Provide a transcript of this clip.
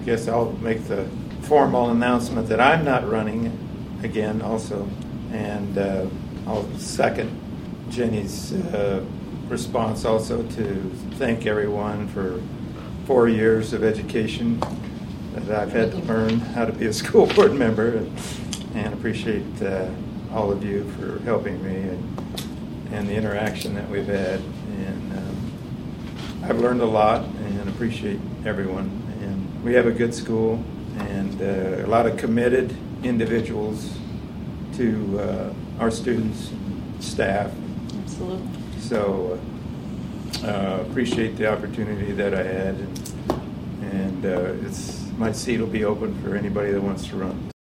guess I'll make the formal announcement that I'm not running again also. And I'll second Jenny's response also to thank everyone for 4 years of education that I've had to learn how to be a school board member, and appreciate all of you for helping me and the interaction that we've had. And I've learned a lot and appreciate everyone. And we have a good school and a lot of committed individuals to our students and staff. Absolutely. So appreciate the opportunity that I had, and my seat will be open for anybody that wants to run.